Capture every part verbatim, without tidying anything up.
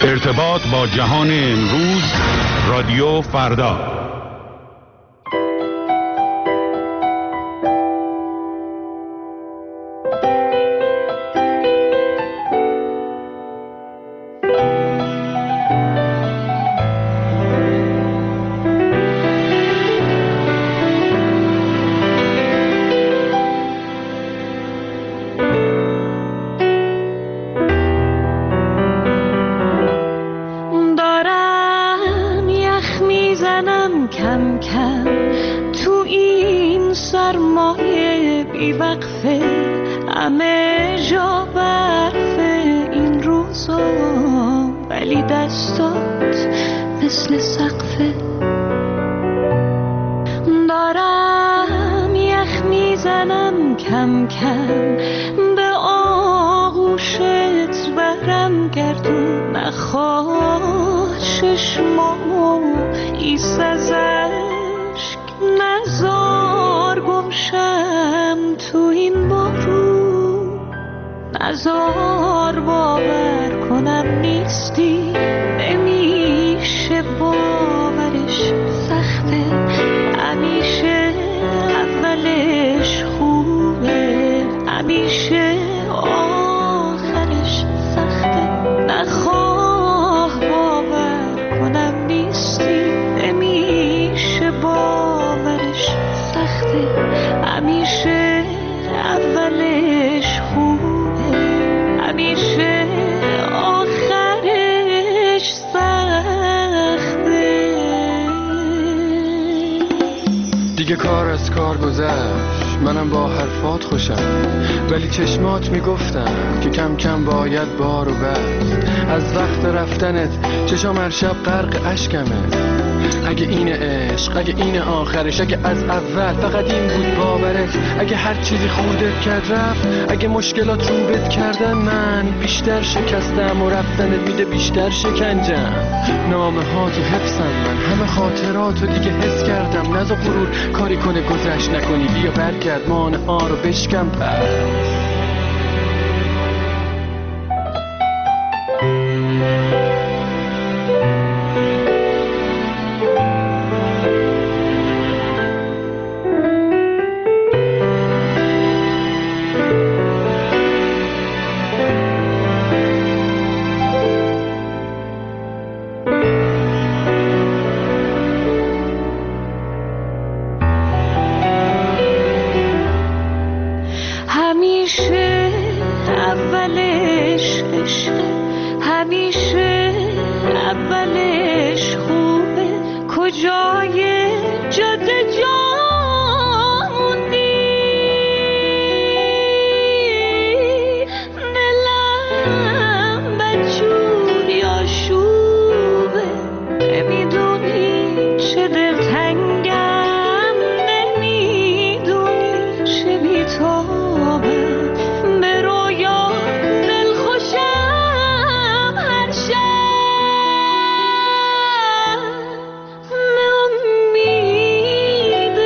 ارتباط با جهان امروز، رادیو فردا. دیگه کار از کار گذشت، منم با حرفات خوشم، ولی چشمات میگفتن که کم کم باید بارو بست. از وقت رفتنت چشام هر شب غرق اشکمه. اگه این عشق، اگه این آخرش، اگه از اول فقط این بود باورت، اگه هر چیزی خوردت کرد رفت، اگه مشکلات رو بد کردن من بیشتر شکستم و رفتنت میده بیشتر شکنجم. نامه ها تو حفظم، من همه خاطراتو دیگه حس کردم. نزا غرور کاری کنه گذشت نکنی، بیا برگرد مانع ها رو بشکم پس. امید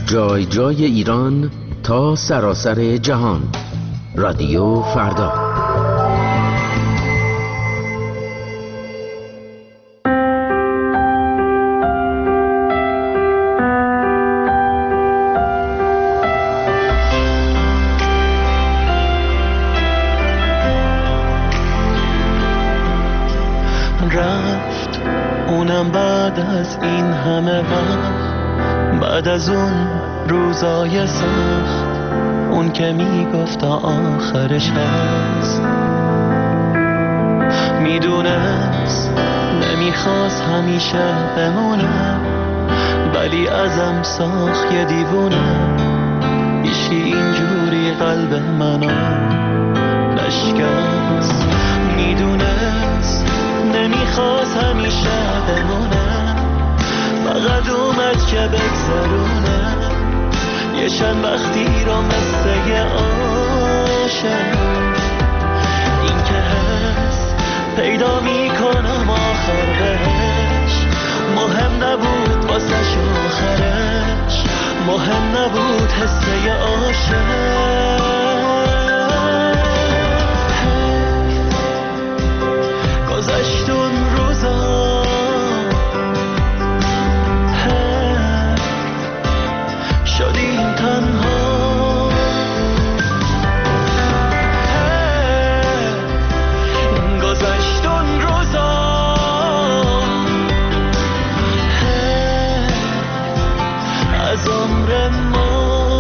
جای جای ایران تا سراسر جهان. رادیو فردا. رفت اونم بعد از این همه وقت، بعد از اون روزای سخت، اون که میگفت آخرش هست. میدونست نمیخواست همیشه بمونه، ولی ازم ساخت یه دیوونه. ایشی اینجوری قلب منو نشکست. میدونست نمیخواست همیشه بمونه، فقط اومد که بگذرونه یه چند وقتی رو مثل یه عاشق. این که هست پیدا میکنم آخر بهش، مهم نبود واسش آخرش، مهم نبود حس یه عاشق. گذشت اون روزا شدیم تنها، گذشت اون روزا از عمر ما.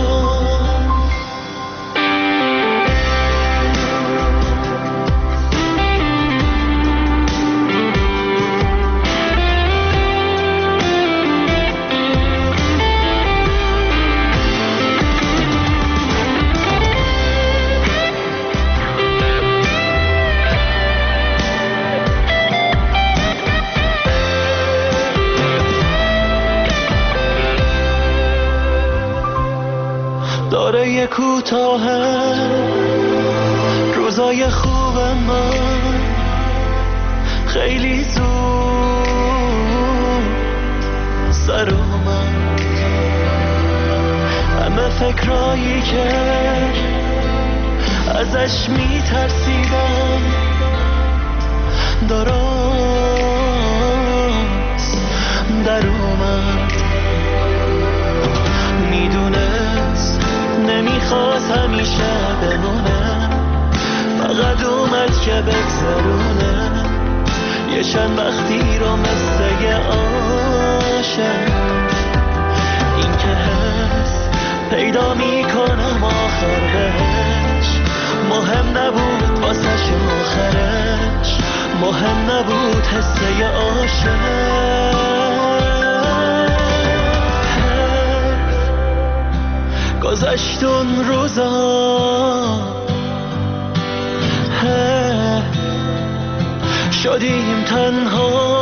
داره کوتاهه روزای خوب من، خیلی زود سر اومد. همه فکرایی که ازش میترسیدم درست در اومد. میدونست نمیخواست همیشه بمونه، فقط اومد که بگذرونه یه چند وقتی رو مثل یه عاشق. این که هست پیدا میکنم آخر بهش، مهم نبود واسش آخرش، مهم نبود حس یه عاشق. گذشت اون روزا شدیم تنها،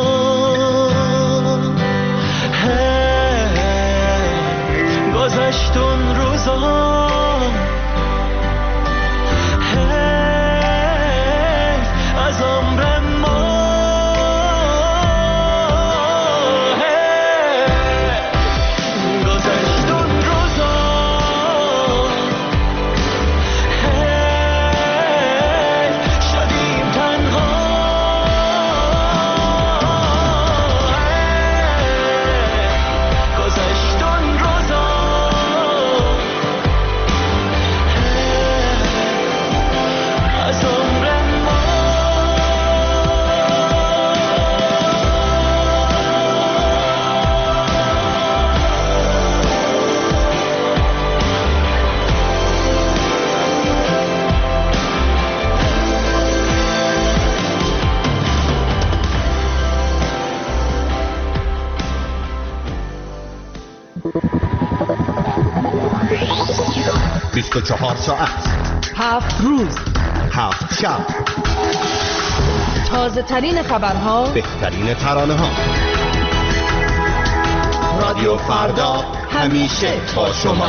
گذشت اون روزا از عمر ما. بیست و چهار ساعت، هفت روز، هفت شب، تازه ترین خبرها، بهترین ترانه ها. رادیو فردا همیشه با شما.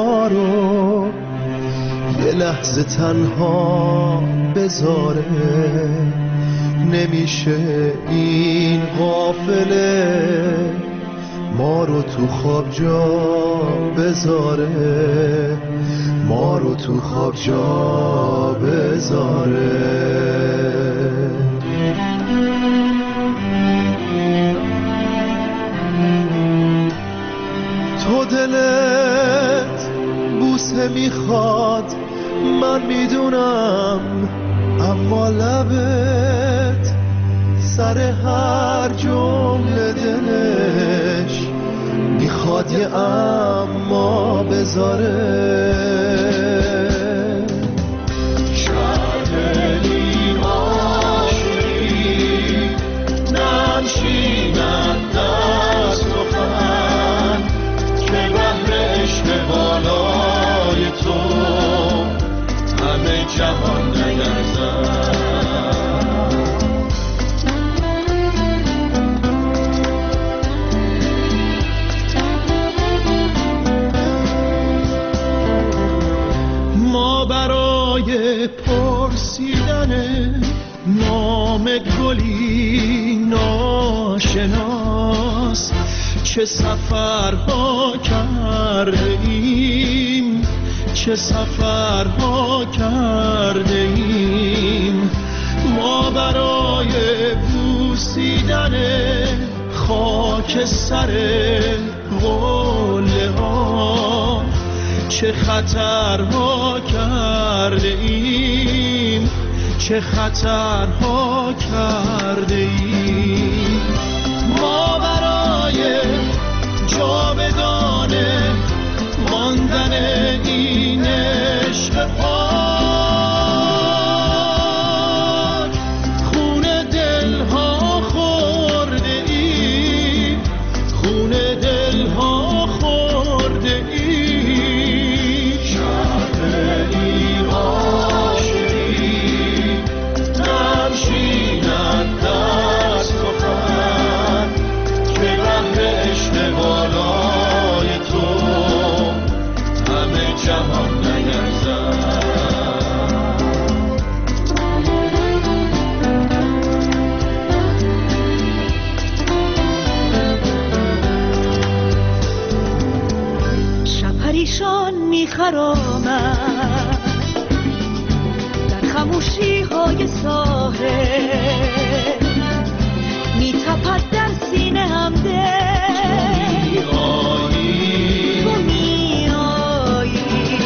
ما رو یه لحظه تنها بذاره، نمیشه این قافله ما رو تو خواب جا بذاره، ما رو تو خواب جا بذاره. تو دلت بوسه میخواد من میدونم، اما لبت سر هر جمله دلش میخواد یه اما بذاره. شاید عاشقی ننشیند دست و خند که بهر عشق بالای تو همه جهان نگردد. ما برای پرسیدن نام گلی ناشناس چه سفرها کرده ایم، چه سفرها کرده ایم. ما برای بوسیدن خاک سر قله ها چه خطرها کرده ایم، چه خطرها کرده ایم. ما برای جاودانه ماندن این عشق پاک خون دلها خورده ایم، خون دلها خورده ایم. شرط این عاشقی ننشیند دست و خند که بهر عشق بالای تو همه جهان نگردد. شب پریشان میخرامد در خموشی های ساحل، میتپد در سینه هم دل تو میایی،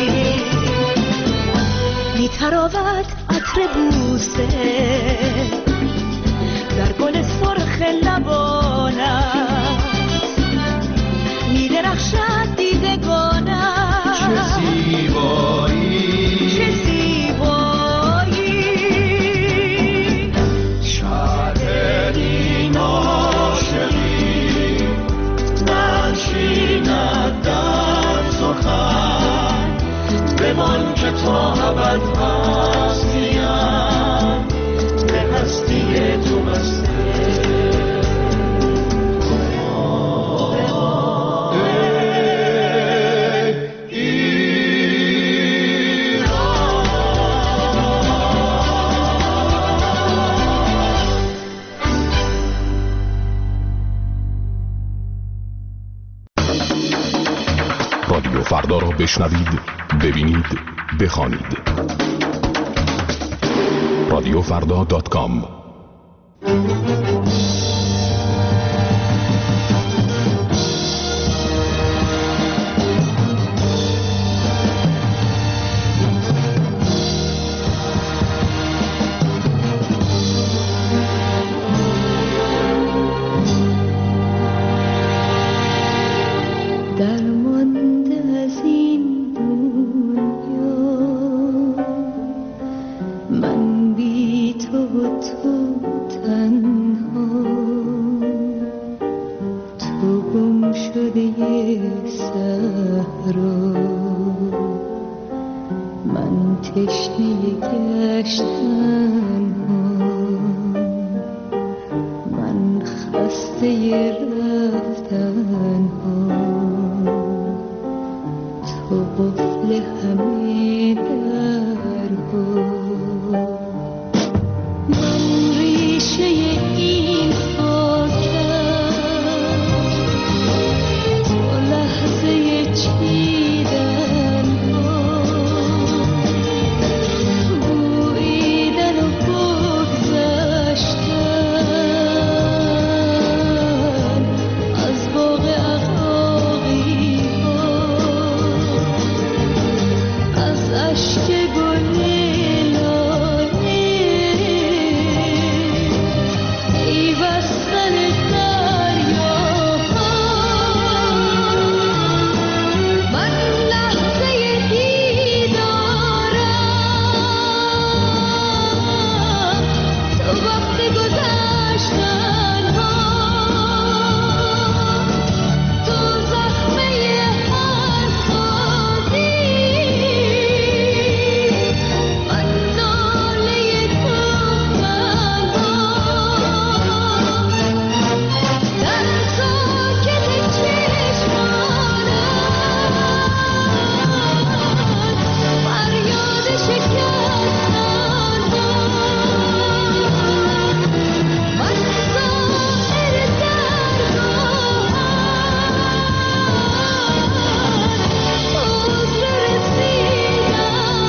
میتراود عطر بوسه در گل سرخ لبانت، میدرخشد دیدگانت. چه زیبایی، چه زیبایی. شاید این عاشقی ننشیند در سخن، بمان که تا ابد هستیم به هستی تو بسته. رادیو فردا را بشنوید، ببینید، بخوانید. رادیو فردا دات کام. رفتن ها تو همه درها. من ریشه این خاکم، تو لحظه چیدن ها، بویدن و بگذشتن از باغ عقاقی ها، از اشک گل لاله پیوستن دریاها. من لحظه دیدارم، تو وقت گذشتن ها، تو زخمه هر سازی، من ناله تنها. در ساکت چشمانم فریاد شکستن ها، من ظاهر درگاهم، عذر رسیدن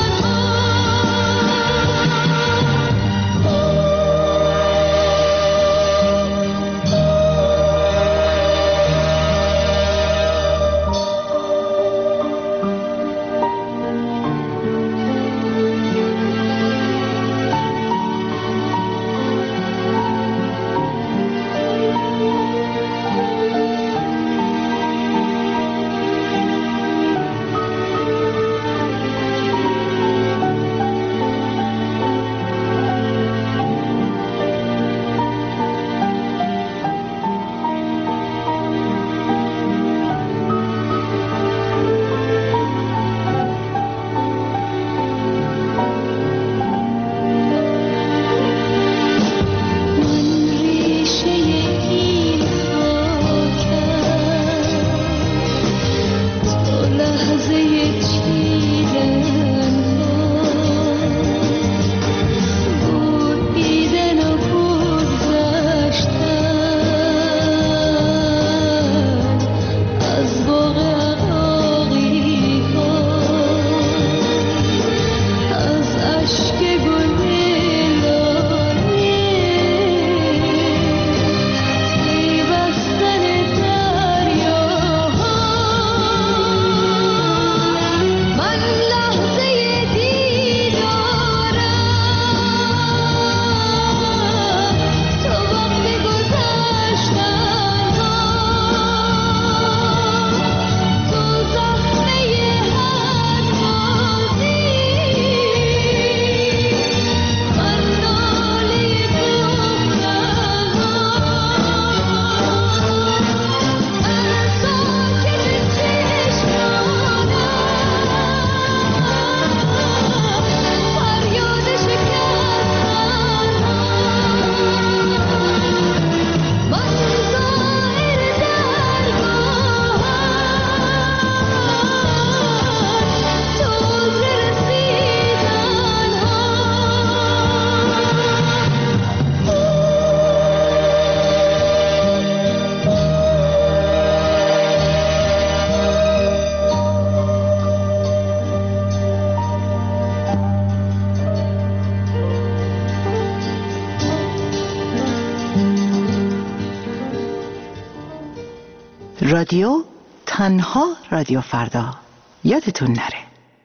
رادیو تنها رادیو فردا، یادتون نره.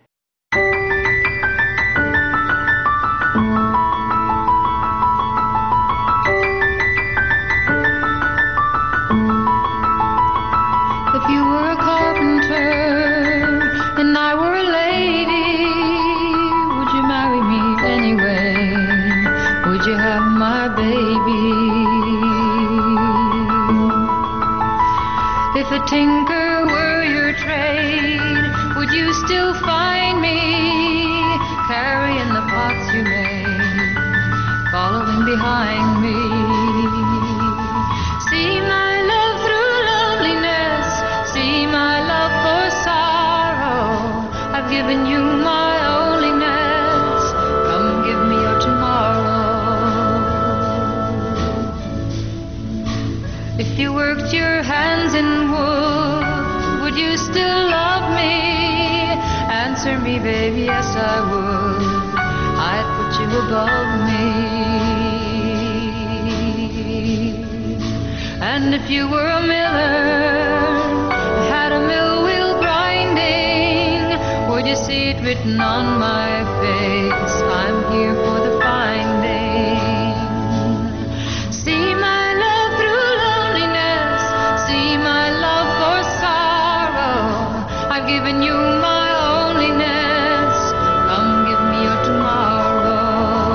If you were a carpenter and I were a lady, would you marry me anyway? Would you have my baby? If a tinker were your trade, would you still find me carrying the pots you made, following behind me? See my love through loneliness, see my love for sorrow. I've given worked your hands in wood, would you still love me? Answer me, baby, yes I would. I'd put you above me. And if you were a miller, had a mill wheel grinding, would you see it written on my face? I'm here for the finding. See my love through loneliness, see my love for sorrow. I've given you my loneliness, come give me your tomorrow.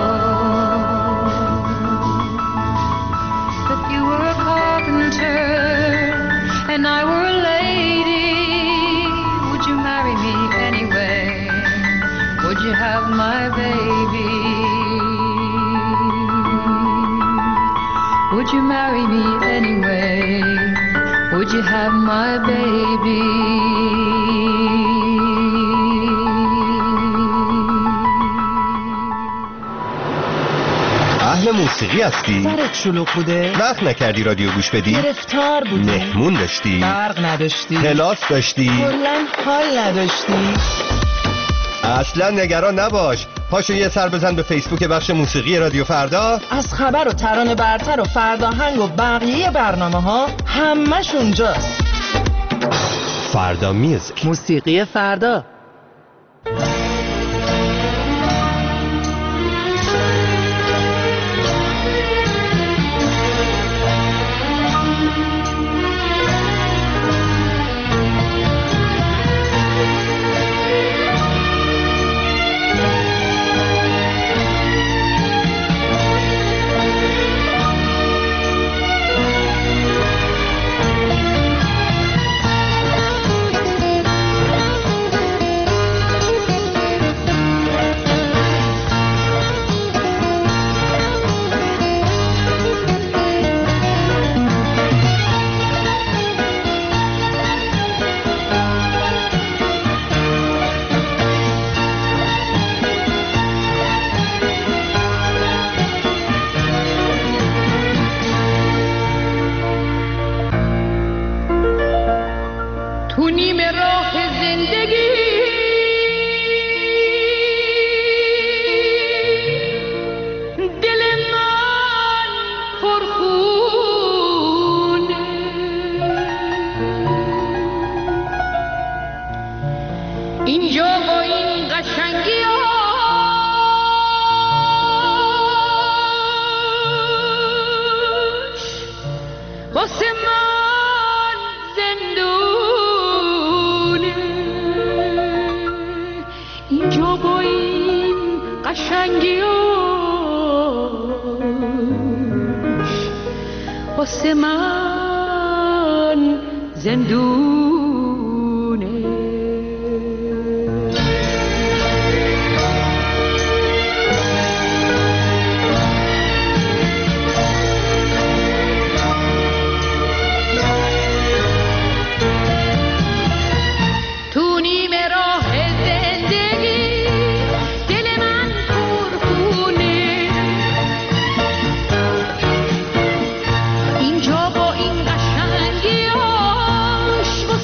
If you were a carpenter and I were a lady, would you marry me anyway? Would you have my baby? Would you marry me anyway? Would you have my baby? اهل موسیقی هستی؟ سرت شلوغ بوده؟ وقت نکردی رادیو گوش بدی؟ گرفتار بودی؟ مهمون داشتی؟ برق نداشتی؟ کلاس داشتی؟ کلاً حال نداشتی؟ اصلا نگران نباش، پاشو یه سر بزن به فیسبوک بخش موسیقی رادیو فردا. از خبر و ترانه برتر و فرداهنگ و بقیه برنامه ها همش اونجاست. فردا میوزیک، موسیقی فردا. واسه من زندونه. تو نیم راه زندگی دل من پرخونه، اینجا با این قشنگیاش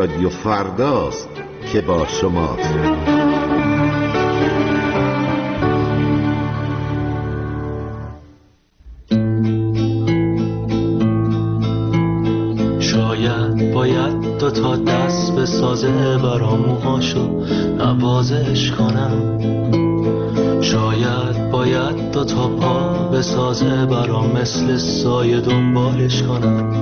رادیو فرداست که با شماست. شاید باید دو تا دست به سازه برام موهاشو نوازش کنم، شاید باید دو تا پا به سازه برام مثل سایه دنبالش کنم،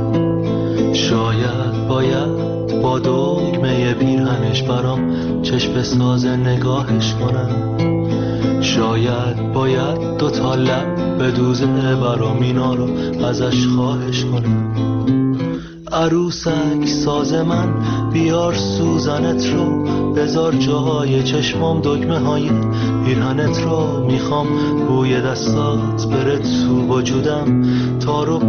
شاید باید با دگمه پیرهنش برام چشم سازه نگاهش کنم، شاید باید دو تا لب به دوزه برام اینا رو ازش خواهش کنم. عروسک ساز من بیار سوزنت رو، بذار جاهای چشمام دگمه های پیرهنت رو، میخوام بوی دستات بره تو وجودم تا رو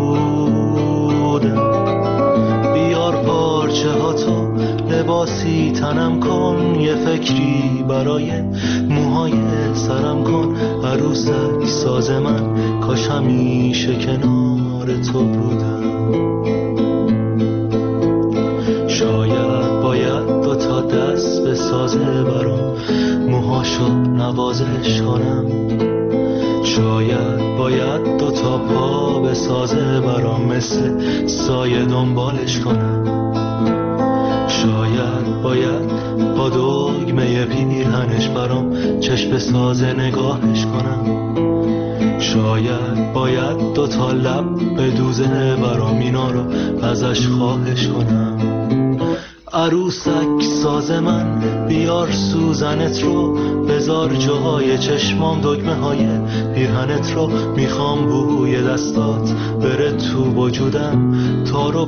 پودم، بیار پارچه ها تو لباسی تنم کن، یه فکری برای موهای سرم کن. عروسک ساز من کاش همیشه کنار تو بودم. شاید باید دو تا دست به سازه برام موهاشو نوازش کنم، شاید باید دو تا پا به سازه برام مثل سایه دنبالش کنم، شاید باید با دگمه پیرهنش برام چشم سازه نگاهش کنم، شاید باید دو تا لب به دوزه برام اینا رو ازش خواهش کنم. عروسک ساز من بیار سوزنت رو، بذار جاهای چشمام دگمه های پیرهنت رو، میخوام بوی دستات بره تو وجودم تا رو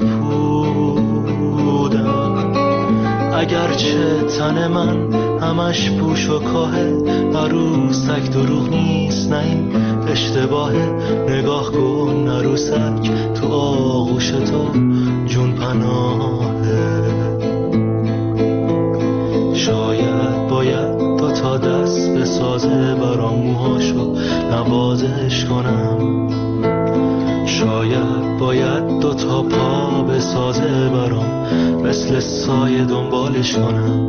پودم. اگرچه تن من همش پوش و کاهه، عروسک دروغ نیست نه این اشتباهه، نگاه کن عروسک تو آغوش تو جون پناهه. شاید باید دو تا دست به سازه برام موهاشو نوازش کنم، شاید باید دو تا پا به سازه برام مثل سایه دنبالش کنم،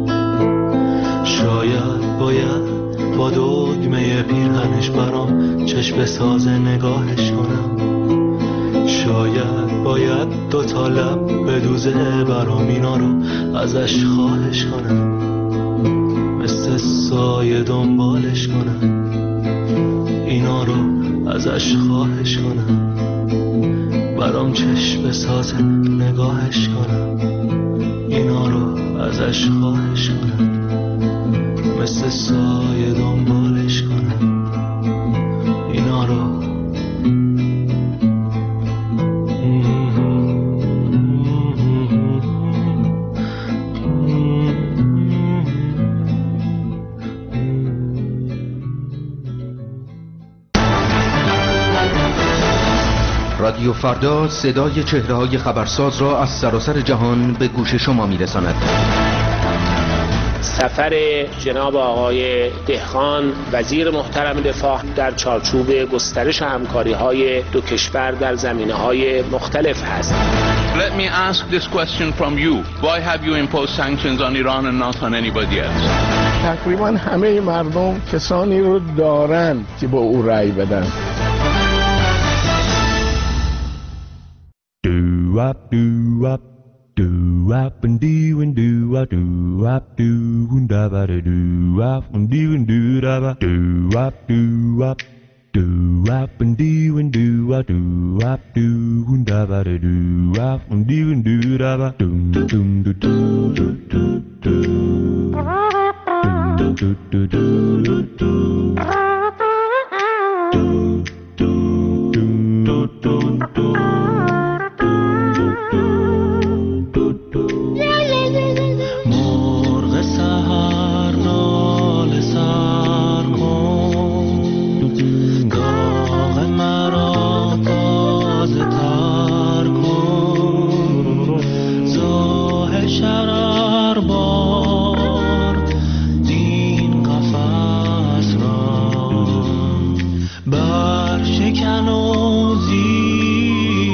شاید باید با دگمه پیرهنش برام چشم سازه نگاهش کنم، شاید باید دو تا لب به دوزه برام اینا رو ازش خواهش کنم، مثل سایه دنبالش کنم، اینا رو ازش خواهش کنم، برام چشم سازه نگاهش کنم، اینا رو ازش خواهش کنم، مثل سایه دنبالش کنم، اینا رو. رادیو فردا صدای چهره‌های خبرساز را از سراسر جهان به گوش شما می‌رساند. سفر جناب آقای دهقان وزیر محترم دفاع در چارچوب گسترش همکاری‌های دو کشور در زمینه‌های مختلف است. Let me ask this question from you. Why have you imposed sanctions on Iran and not on anybody else? تقریبا همه مردم کسانی رو دارند که با او رأی بدن. Do wop do wop do wop and do and do wop do wop do and da ba do wop and do and do da ba do wop do wop do wop and do and do wop do wop do and da ba do wop and do and do da ba dum dum do do do do do dum do do do do do do do do برشکن و زیر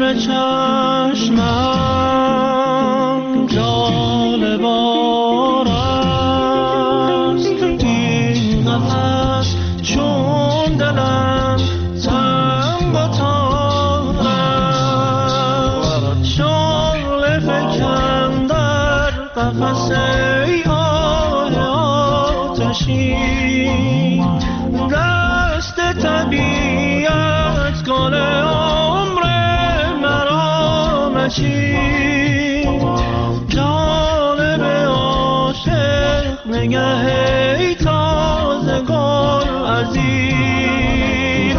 چشمم جالبار است این قفس چون دلم تن با تار است شعله فکن در قفس ای آه آتشین دست طبیعت گل عمر مرا مچین جانب عاشق نگه ای تازه گل عزیز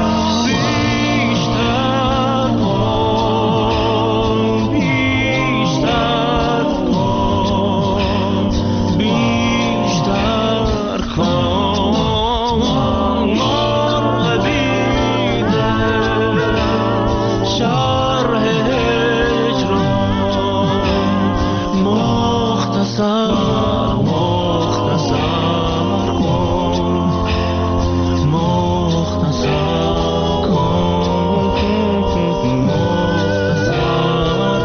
بیشتر کن بیشتر کن بیشتر کن مرغ بیده شرح هجران مختصر مختصر کن مختصر کن مختصر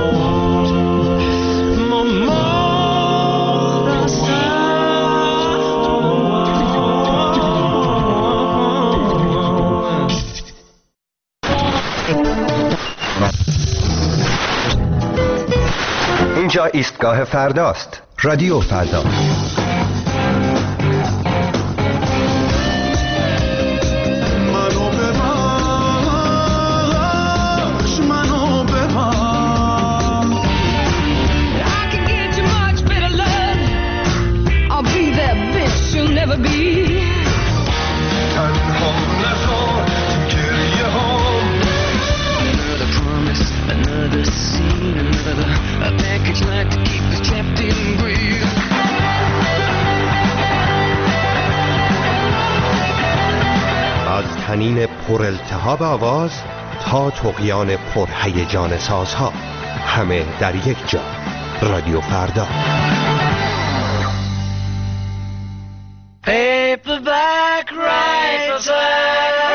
اینجا ایستگاه فرداست. رادیو فردا. منو ببخش منو ببخش I can get you much better love. I'll be that bitch you'll never be. تنها نذار گریه هام Another promise, another scene, another a package like to keep us trapped in greed. از طنین پر التهاب آواز تا طغیان پر هیجان سازها، همه در یک جا. رادیو فردا. Paperback writer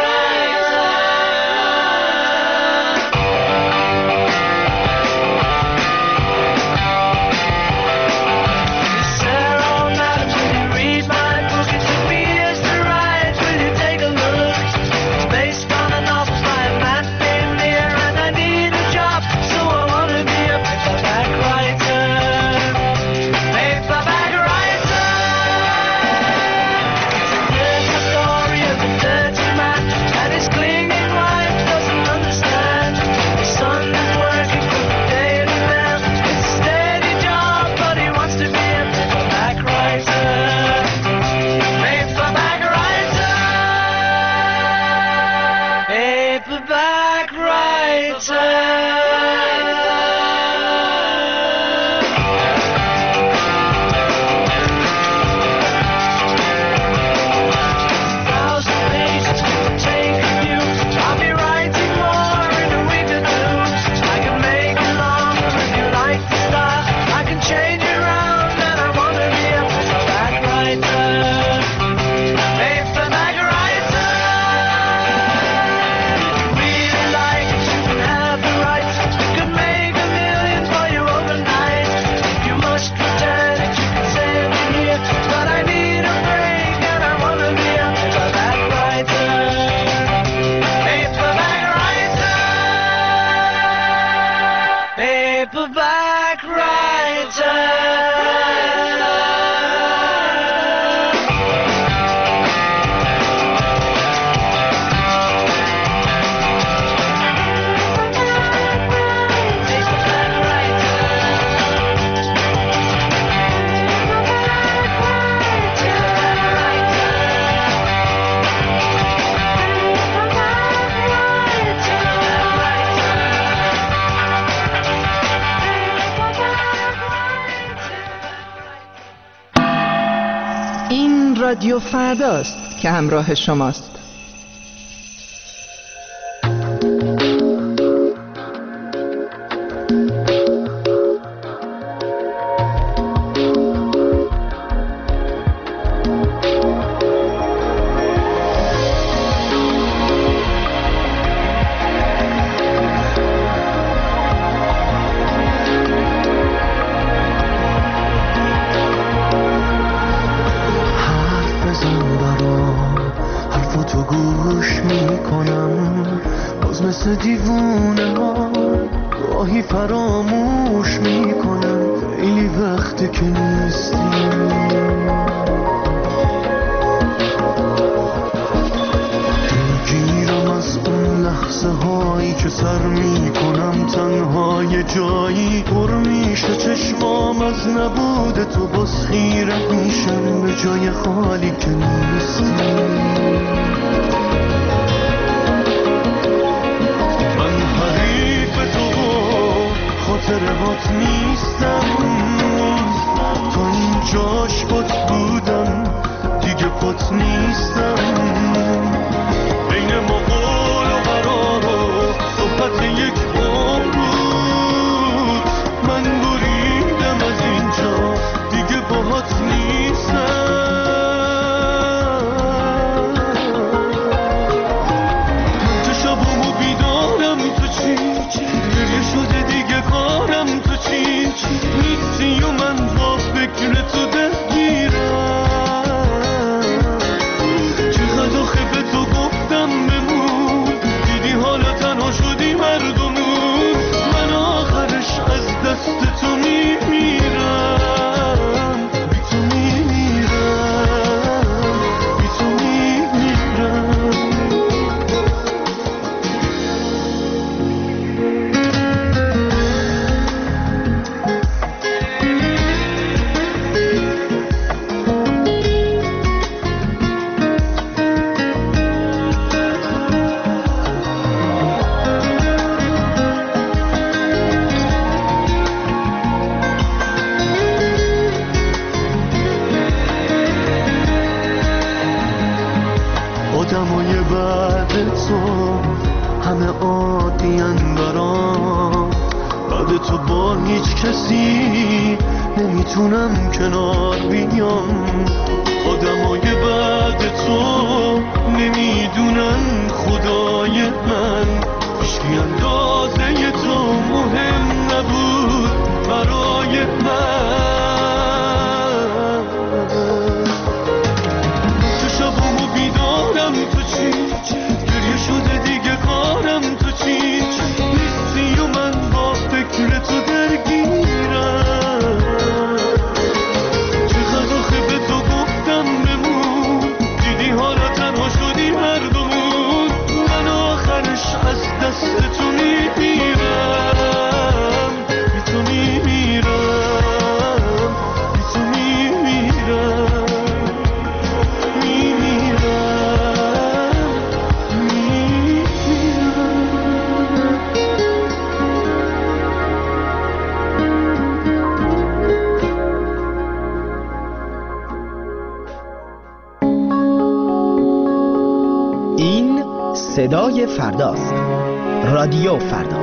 رادیو فرداست که همراه شماست. گوش میکنم، باز مثل دیوونه ها گاهی فراموش میکنم خیلی وقته که نیستی. دلگیرم از اون لحظه هایی که سر میکنم تنها یه جایی پر میشه چشمام از نبود تو، باز خیره میشم به جای خالی که نیستی. من حریف تو و خاطرهات نیستم، تا اینجاش پات بودم دیگه پات نیستم. بین ما قول و قرار و صحبت یک عمر بود، من بریدم از اینجا دیگه باهات نیستم. من تو شبامو بیدارم تو چی گریه شده دیگه کارم تو چی نیستی و من با فکر تو درگیرم. چقدر آخه به تو گفتم بمون، دیدی حالا تنها شدی مردمون. من آخرش از دست تو میمیرم، بی تو میمیرم، بی تو میمیرم. آدمای بعد تو همه عادین برام، بعد تو با هیچ کسی نمیتونم کنار بیام. آدمای بعد تو نمیدونن خدای من، هیچکی اندازه تو مهم نبود برای من. تو شبامو بیدارم تو چی گریه شده دیگه کارم تو چی نیستی و من با فکر تو درگیرم. چقدر آخه به تو گفتم بمون، دیدی حالا تنها شدی مردمون. من آخرش از دست تو میمیرم، بی تو میمیرم، بی تو میمیرم، این صدای فرداست. رادیو فردا.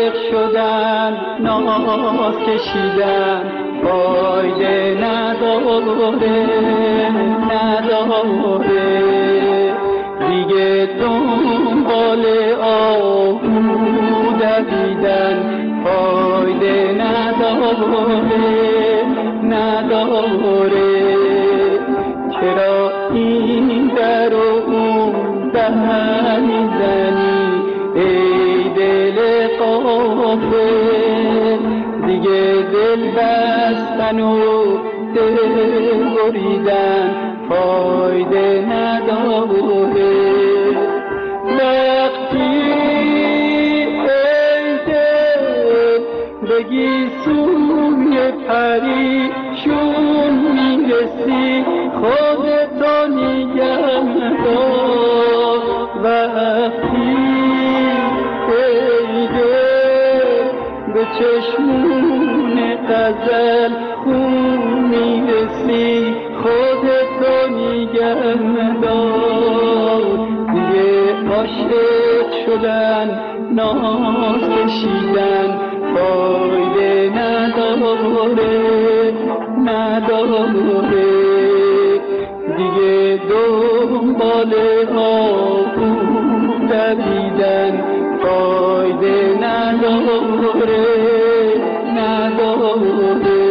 شدن ناز کشیدن فایده نداره نداره دیگه دنبال آهو دویدن فایده نداره نداره چرا این در و اون در میزنی ای دل غافل دیگه دل بستن و دل بریدن فایده نداره وقتی ای دل بگی سوی پریشون میرسی خودتو نگه دار وقتی ای دل به چشمون غزل خون میرسی خودتو نگه دار دیگه عاشق شدن ناز کشیدن فایده نداره نداره دیگه دنبال آهو دویدن فایده نداره نداره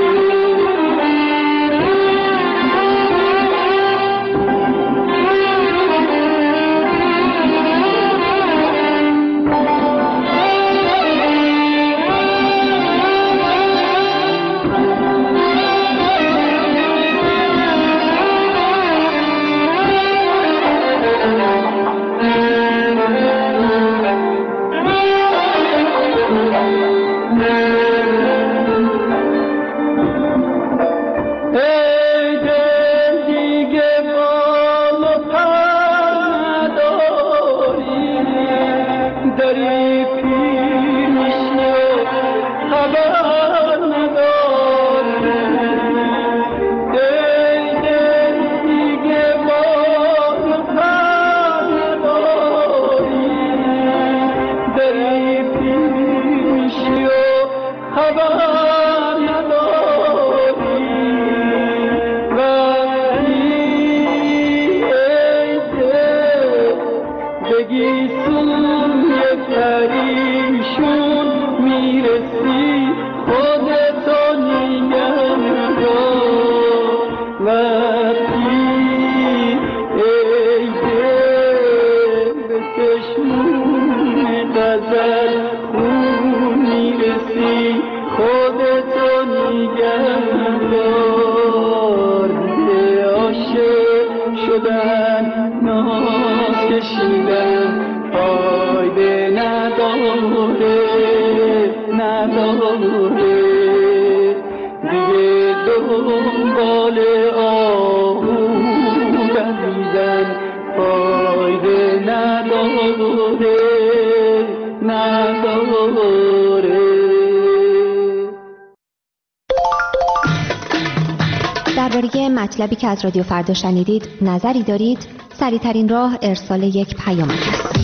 درباره مطلبی که از رادیو فردا شنیدید نظری دارید؟ سریع‌ترین راه ارسال یک پیامک است.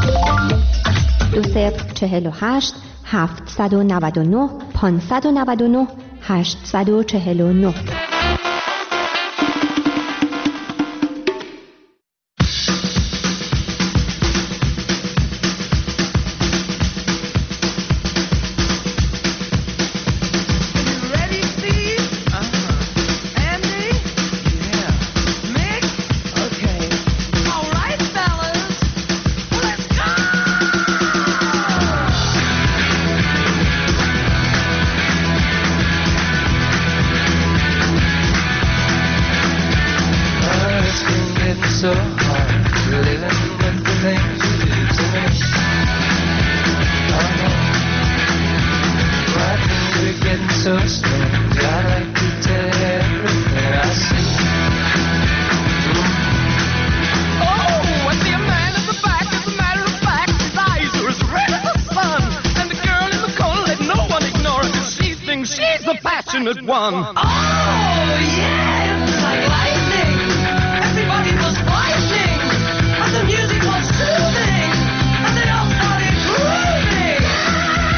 دو صفر چهل و هشت هفتصد و نود و نه پانصد و نود و نه هشتصد و چهل و نه. One. Oh, yeah, it's like lightning. Everybody was fighting, and the music was soothing, and they all started grooving.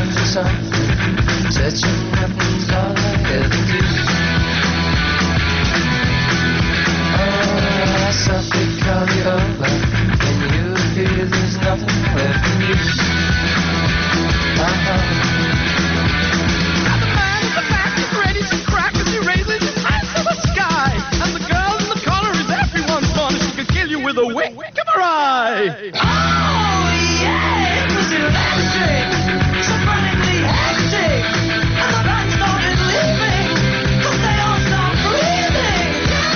to something. Touching nothing's all I ever do. Oh, I softly call you over. When you appear, there's nothing left in you. Uh-huh. With a wink of her eye. Oh, yeah, it was electric, surprisingly hectic, and the band started leaving, cause they all stopped breathing.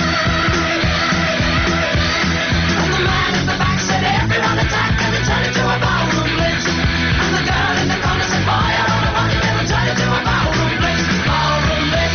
And the man at the back said, everyone attack, and it turned into a ballroom blitz. And the girl in the corner said, boy, I don't know what you did, and turned into a ballroom blitz, ballroom blitz.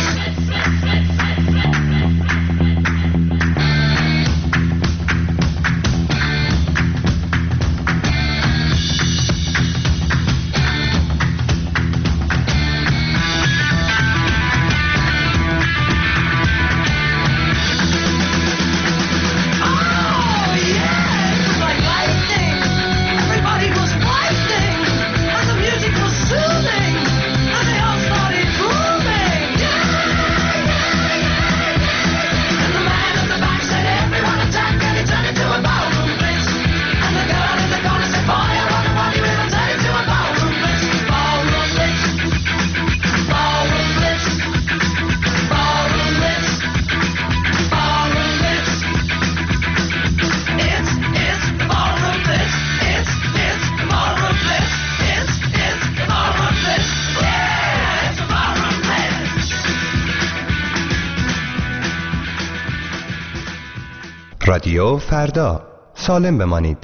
رادیو فردا، سالم بمانید.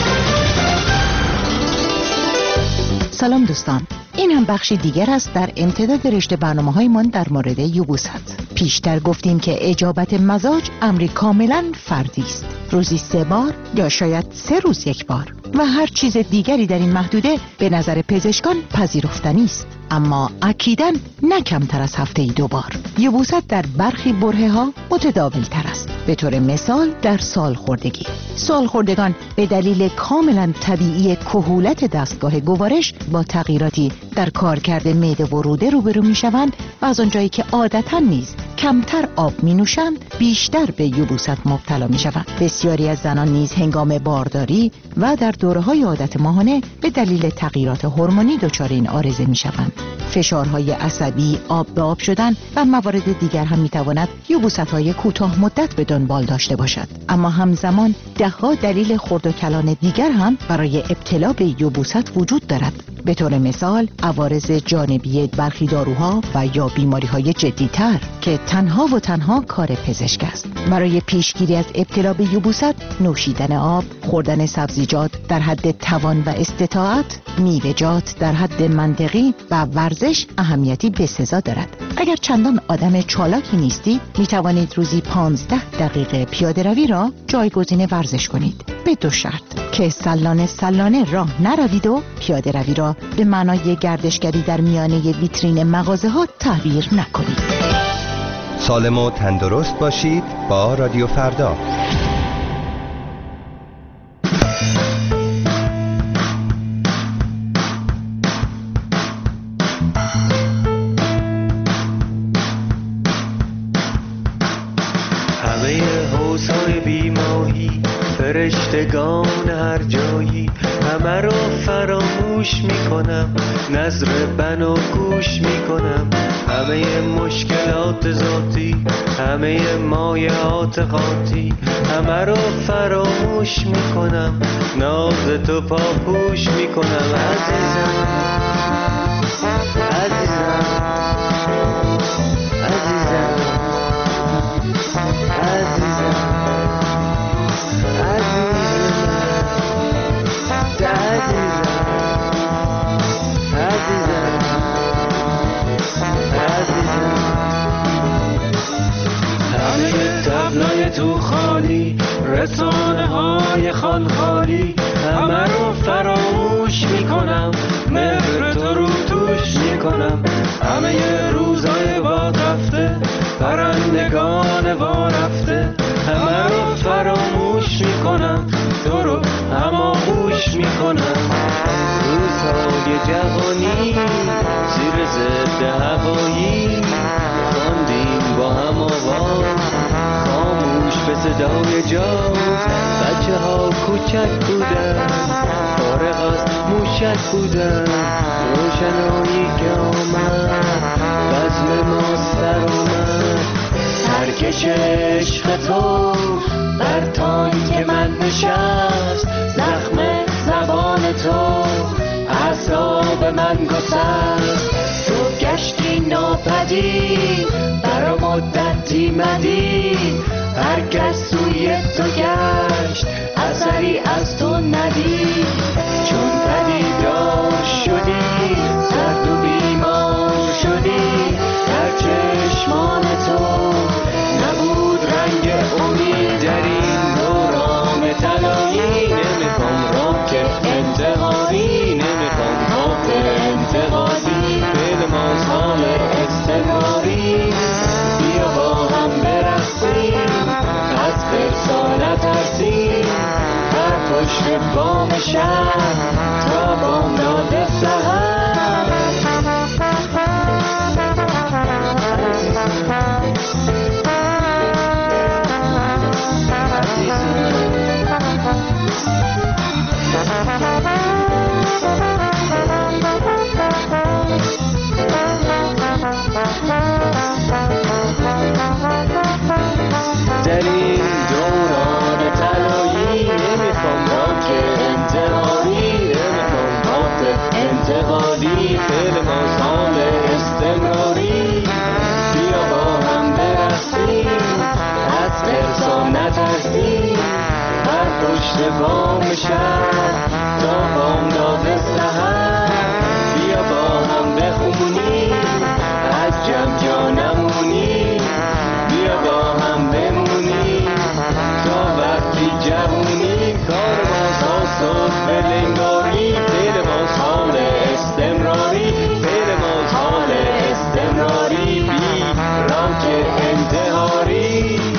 سلام دوستان، این هم بخشی دیگر است در امتداد رشته برنامه‌های من در مورد یبوست. پیشتر گفتیم که اجابت مزاج امری کاملا فردی است، روزی سه بار یا شاید سه روز یک بار، و هر چیز دیگری در این محدوده به نظر پزشکان پذیرفتنی است، اما اکیداً نه کمتر از هفته ای دو بار. یبوست در برخی برهه ها متداول تر است. به طور مثال در سالخوردگی، سالخوردگان به دلیل کاملا طبیعی کهولت دستگاه گوارش با تغییراتی در کارکرد معده و روده روبرو می شوند و از آنجایی که عادتاً نیز کمتر آب می نوشند بیشتر به یبوست مبتلا می شوند. بسیاری از زنان نیز هنگام بارداری و در دوره‌های عادت ماهانه به دلیل تغییرات هورمونی دچار این عارضه می شوند. فشارهای عصبی، آب به آب شدن و موارد دیگر هم می تواند یبوست‌های کوتاه مدت به دنبال داشته باشد. اما همزمان ده‌ها دلیل خرد و کلان دیگر هم برای ابتلا به یبوست وجود دارد. به طور مثال عوارض جانبی برخی داروها و یا بیماری‌های جدی‌تر که تنها و تنها کار پزشک است. برای پیشگیری از ابتلا به یبوست، نوشیدن آب، خوردن سبزیجات در حد توان و استطاعت، میوه‌جات در حد منطقی و ورزش اهمیتی بسزا دارد. اگر چندان آدم چالاکی نیستید، می توانید روزی پانزده دقیقه پیاده روی را جایگزین ورزش کنید، به دو شرط: که سلانه سلانه راه نروید و پیاده روی را به معنای گردشگری در میانه ویترین مغازه ها تعبیر نکنید. سالم و تندرست باشید با رادیو فردا. فرشتگان هر جایی همه رو فراموش میکنم، نظر بنا گوش میکنم، همه مشکلات ذاتی، همه مایعات خاطی همه رو فراموش میکنم، ناز تو پاپوش میکنم. عزیزم عزیزم عزیزم عزیزم همه تو خالی، رسانه های خانخالی همه رو فراموش میکنم، مهر تو رو توش میکنم، همه روزای باد رفته، پرندگان وا رفته همه رو فراموش میکنم، تو رو هماغوش میکنم. روزهای جوانی زیر ضد هوایی خواندیم با هم آواز خاموش به صدای جاز. بچه ها کوچک بودن فارغ از موشک بودن روشنایی که آمد بزم ما سر اومد. سرکش عشق تو بر تانک من نشست زخم زبان تو اعصاب من گسست. تو گشتی ناپدید برا مدتی مدید هر کس سوی تو گشت اثری از تو ندید. چون پدیدار شدی سرد و بیمار شدی در چشمان تو نبود رنگ امید. در این دوران طلایی نمیخوام راه انتقادی نمیخوام راه انتقادی به لماسان استمراری. بیا با هم برقصیم از فرسا نترسیم بر پشت بام شهر تا بامداد سحر. در این دوران طلایی نمیخوام راه انتقادی نمیخوام راه انتقادی فعل ما سال استمراری. بیا با هم برقصیم از فرسا نترسیم بر پشت بام شهر تا بامداد سحر. بیا با هم بخونیم از جمع جا نمونیم بیا با هم بمونیم تا وقتی جوونیم. کار ما صبح به لنگاری فعل ما حال استمراری فعل ما حال استمراری بی راه انتحاری.